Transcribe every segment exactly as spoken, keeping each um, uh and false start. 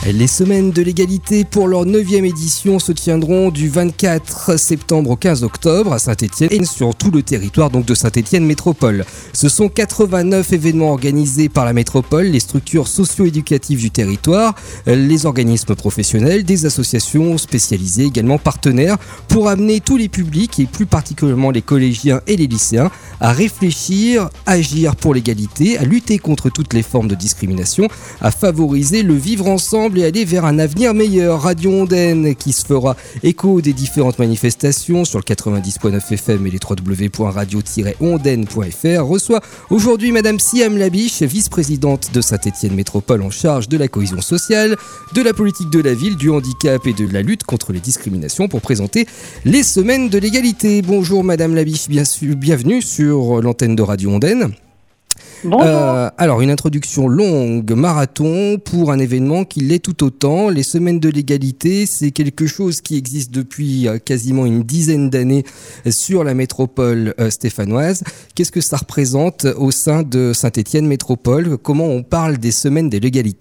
Les semaines de l'égalité pour leur neuvième édition se tiendront du vingt-quatre septembre au quinze octobre à Saint-Étienne et sur tout le territoire donc de Saint-Étienne Métropole. Ce sont quatre-vingt-neuf événements organisés par la métropole, les structures socio-éducatives du territoire, les organismes professionnels, des associations spécialisées également partenaires pour amener tous les publics et plus particulièrement les collégiens et les lycéens à réfléchir, à agir pour l'égalité, à lutter contre toutes les formes de discrimination, à favoriser le vivre ensemble et aller vers un avenir meilleur. Radio Ondaine qui se fera écho des différentes manifestations sur le quatre-vingt-dix point neuf F M et les w w w point radio tiret ondaine point f r reçoit aujourd'hui Madame Siam Labiche, vice-présidente de Saint-Étienne Métropole en charge de la cohésion sociale, de la politique de la ville, du handicap et de la lutte contre les discriminations pour présenter les semaines de l'égalité. Bonjour Madame Labiche, bien sûr, bienvenue sur l'antenne de Radio Ondaine. Bonjour. Euh, alors, une introduction longue, marathon, pour un événement qui l'est tout autant. Les semaines de l'égalité, c'est quelque chose qui existe depuis euh, quasiment une dizaine d'années sur la métropole euh, stéphanoise. Qu'est-ce que ça représente au sein de Saint-Étienne Métropole ? Comment on parle des semaines de l'égalité ?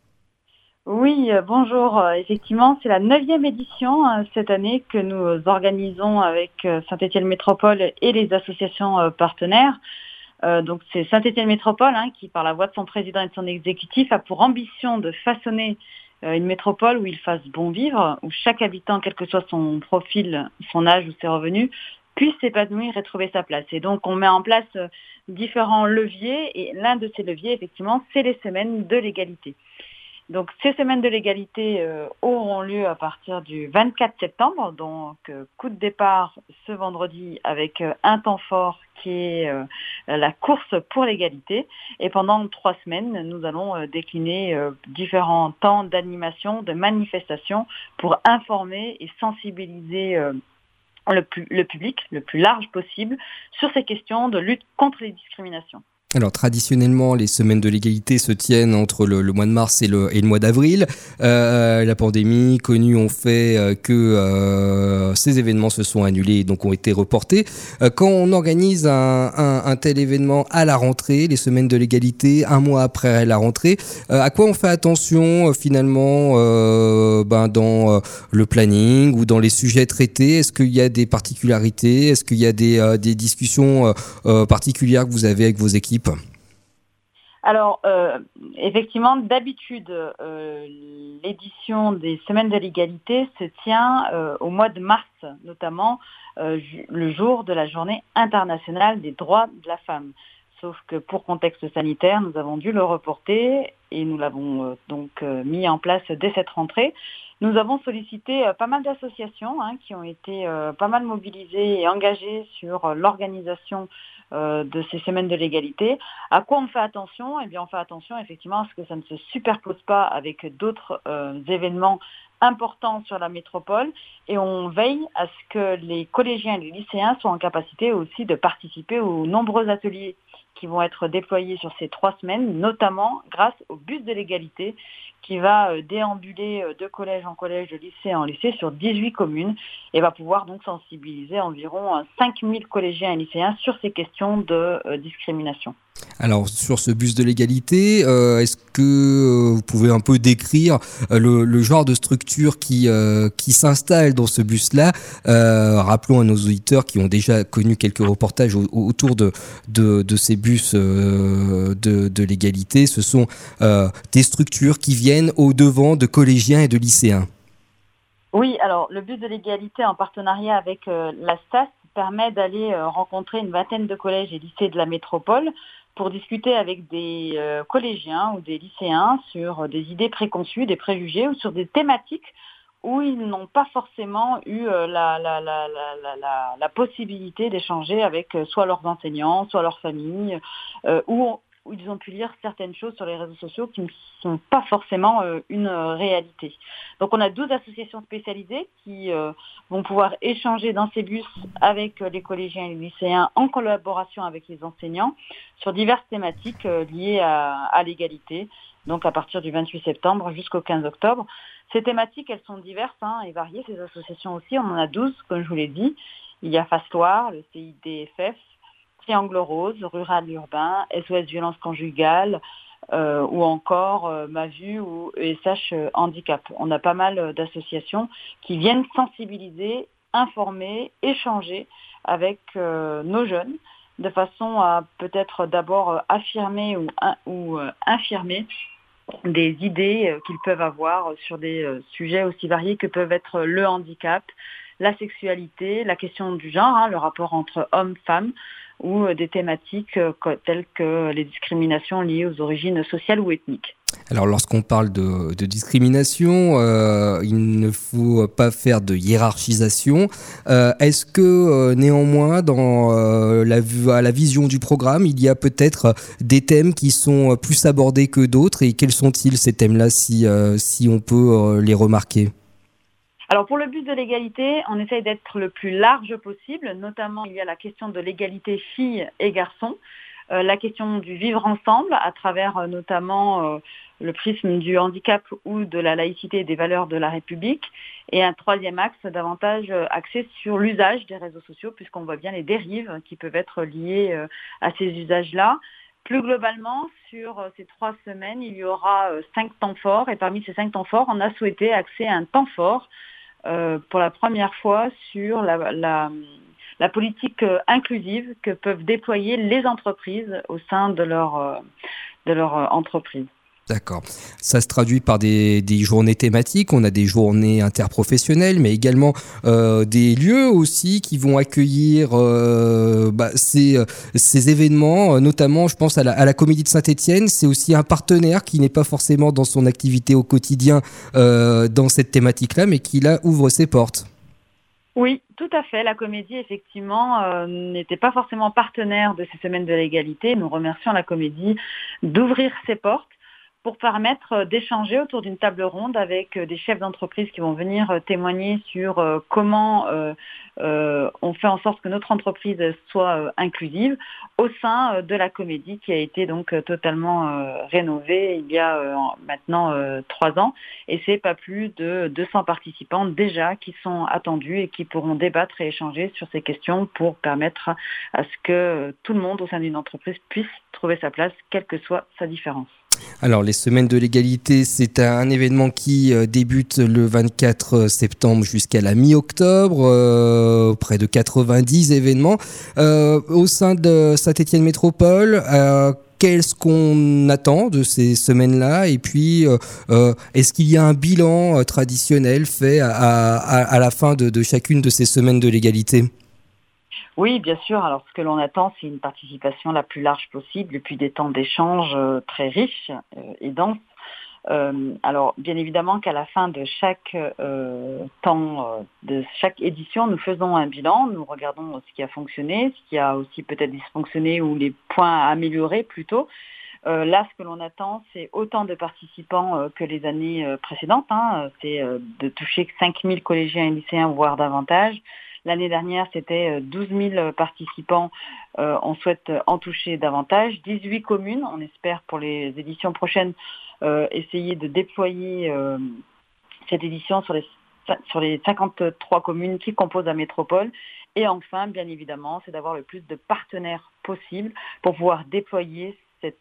Oui, euh, bonjour. Euh, effectivement, c'est la neuvième édition euh, cette année que nous organisons avec euh, Saint-Étienne Métropole et les associations euh, partenaires. Euh, donc c'est Saint-Étienne Métropole hein, qui, par la voix de son président et de son exécutif, a pour ambition de façonner euh, une métropole où il fasse bon vivre, où chaque habitant, quel que soit son profil, son âge ou ses revenus, puisse s'épanouir et trouver sa place. Et donc on met en place euh, différents leviers, et l'un de ces leviers, effectivement, c'est les semaines de l'égalité. Donc ces semaines de l'égalité euh, auront lieu à partir du vingt-quatre septembre, donc euh, coup de départ ce vendredi avec euh, un temps fort qui est euh, la course pour l'égalité. Et pendant trois semaines, nous allons euh, décliner euh, différents temps d'animation, de manifestation pour informer et sensibiliser euh, le, pu- le public le plus large possible sur ces questions de lutte contre les discriminations. Alors traditionnellement, les semaines de l'égalité se tiennent entre le, le mois de mars et le, et le mois d'avril. Euh, la pandémie connue ont fait euh, que euh, ces événements se sont annulés et donc ont été reportés. Euh, quand on organise un, un, un tel événement à la rentrée, les semaines de l'égalité, un mois après la rentrée, euh, à quoi on fait attention euh, finalement euh, ben, dans euh, le planning ou dans les sujets traités ? Est-ce qu'il y a des particularités ? Est-ce qu'il y a des, euh, des discussions euh, euh, particulières que vous avez avec vos équipes ? Alors, euh, effectivement, d'habitude, euh, l'édition des Semaines de l'égalité se tient euh, au mois de mars, notamment euh, ju- le jour de la Journée internationale des droits de la femme. Sauf que pour contexte sanitaire, nous avons dû le reporter et nous l'avons euh, donc euh, mis en place dès cette rentrée. Nous avons sollicité euh, pas mal d'associations hein, qui ont été euh, pas mal mobilisées et engagées sur euh, l'organisation euh, de ces semaines de l'égalité. À quoi on fait attention ? Eh bien, on fait attention effectivement à ce que ça ne se superpose pas avec d'autres euh, événements importants sur la métropole et on veille à ce que les collégiens et les lycéens soient en capacité aussi de participer aux nombreux ateliers qui vont être déployés sur ces trois semaines, notamment grâce au bus de l'égalité qui va euh, déambuler euh, de collège en collège, de lycée en lycée sur dix-huit communes et va pouvoir donc sensibiliser environ euh, cinq mille collégiens et lycéens sur ces questions de euh, discrimination. Alors sur ce bus de l'égalité, euh, est-ce que euh, vous pouvez un peu décrire euh, le, le genre de structure qui, euh, qui s'installe dans ce bus-là ? euh, Rappelons à nos auditeurs qui ont déjà connu quelques reportages au, autour de, de, de ces bus euh, de, de l'égalité. Ce sont euh, des structures qui viennent au-devant de collégiens et de lycéens. Oui, alors le bus de l'égalité en partenariat avec euh, la S T A S permet d'aller euh, rencontrer une vingtaine de collèges et lycées de la métropole pour discuter avec des euh, collégiens ou des lycéens sur des idées préconçues, des préjugés ou sur des thématiques où ils n'ont pas forcément eu euh, la, la, la, la, la, la possibilité d'échanger avec euh, soit leurs enseignants, soit leurs familles, euh, ou où ils ont pu lire certaines choses sur les réseaux sociaux qui ne sont pas forcément euh, une euh, réalité. Donc on a douze associations spécialisées qui euh, vont pouvoir échanger dans ces bus avec euh, les collégiens et les lycéens en collaboration avec les enseignants sur diverses thématiques euh, liées à, à l'égalité, donc à partir du vingt-huit septembre jusqu'au quinze octobre. Ces thématiques, elles sont diverses hein, et variées, ces associations aussi, on en a douze, comme je vous l'ai dit. Il y a Fastoir, le C I D F F, Triangle Rose, Rural Urbain, S O S Violence Conjugale, euh, ou encore euh, Ma Vue ou E S H Handicap. On a pas mal d'associations qui viennent sensibiliser, informer, échanger avec euh, nos jeunes, de façon à peut-être d'abord affirmer ou, ou euh, infirmer des idées qu'ils peuvent avoir sur des sujets aussi variés que peuvent être le handicap, la sexualité, la question du genre, hein, le rapport entre hommes-femmes, ou des thématiques telles que les discriminations liées aux origines sociales ou ethniques. Alors lorsqu'on parle de, de discrimination, euh, il ne faut pas faire de hiérarchisation. Euh, est-ce que euh, néanmoins, dans euh, la, à la vision du programme, il y a peut-être des thèmes qui sont plus abordés que d'autres, et quels sont-ils ces thèmes-là, si, euh, si on peut euh, les remarquer ? Alors pour le but de l'égalité, on essaye d'être le plus large possible, notamment il y a la question de l'égalité filles et garçons, euh, la question du vivre ensemble à travers euh, notamment euh, le prisme du handicap ou de la laïcité et des valeurs de la République, et un troisième axe davantage euh, axé sur l'usage des réseaux sociaux, puisqu'on voit bien les dérives qui peuvent être liées euh, à ces usages-là. Plus globalement, sur ces trois semaines, il y aura cinq temps forts, et parmi ces cinq temps forts, on a souhaité axer un temps fort Euh, pour la première fois sur la, la, la politique euh, inclusive que peuvent déployer les entreprises au sein de leur, euh, de leur euh, entreprise. D'accord. Ça se traduit par des, des journées thématiques. On a des journées interprofessionnelles, mais également euh, des lieux aussi qui vont accueillir euh, bah, ces, ces événements. Notamment, je pense à la, à la Comédie de Saint-Étienne. C'est aussi un partenaire qui n'est pas forcément dans son activité au quotidien euh, dans cette thématique-là, mais qui là ouvre ses portes. Oui, tout à fait. La Comédie, effectivement, euh, n'était pas forcément partenaire de ces semaines de l'égalité. Nous remercions la Comédie d'ouvrir ses portes pour permettre d'échanger autour d'une table ronde avec des chefs d'entreprise qui vont venir témoigner sur comment euh, euh, on fait en sorte que notre entreprise soit euh, inclusive au sein de la Comédie, qui a été donc totalement euh, rénovée il y a euh, maintenant euh, trois ans. Et c'est pas plus de deux cents participants déjà qui sont attendus et qui pourront débattre et échanger sur ces questions pour permettre à ce que tout le monde au sein d'une entreprise puisse trouver sa place, quelle que soit sa différence. Alors, les semaines de l'égalité, c'est un événement qui euh, débute le vingt-quatre septembre jusqu'à la mi-octobre, euh, près de quatre-vingt-dix événements. Euh, au sein de Saint-Étienne Métropole, euh, qu'est-ce qu'on attend de ces semaines-là ? Et puis, euh, euh, est-ce qu'il y a un bilan euh, traditionnel fait à, à, à la fin de, de chacune de ces semaines de l'égalité ? Oui, bien sûr. Alors, ce que l'on attend, c'est une participation la plus large possible et puis des temps d'échange euh, très riches euh, et denses. Euh, alors, bien évidemment qu'à la fin de chaque euh, temps, euh, de chaque édition, nous faisons un bilan, nous regardons ce qui a fonctionné, ce qui a aussi peut-être dysfonctionné ou les points à améliorer plutôt. Euh, là, ce que l'on attend, c'est autant de participants euh, que les années euh, précédentes. Hein. C'est euh, de toucher cinq mille collégiens et lycéens, voire davantage. L'année dernière, c'était douze mille participants. Euh, on souhaite en toucher davantage. dix-huit communes. On espère pour les éditions prochaines euh, essayer de déployer euh, cette édition sur les, sur les cinquante-trois communes qui composent la métropole. Et enfin, bien évidemment, c'est d'avoir le plus de partenaires possible pour pouvoir déployer cette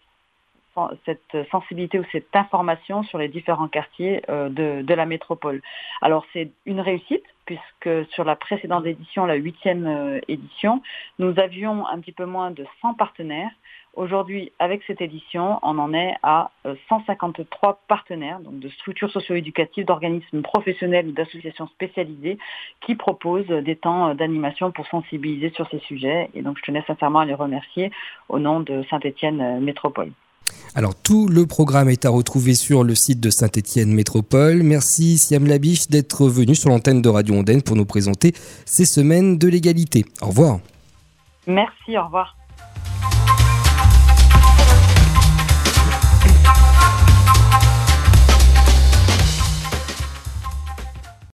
cette sensibilité ou cette information sur les différents quartiers euh, de, de la métropole. Alors c'est une réussite puisque sur la précédente édition, la huitième euh, édition, nous avions un petit peu moins de cent partenaires. Aujourd'hui, avec cette édition, on en est à euh, cent cinquante-trois partenaires, donc de structures socio-éducatives, d'organismes professionnels ou d'associations spécialisées qui proposent des temps d'animation pour sensibiliser sur ces sujets. Et donc je tenais sincèrement à les remercier au nom de Saint-Étienne Métropole. Alors, tout le programme est à retrouver sur le site de Saint-Étienne Métropole. Merci Siam Labiche d'être venu sur l'antenne de Radio Ondaine pour nous présenter ces semaines de l'égalité. Au revoir. Merci, au revoir.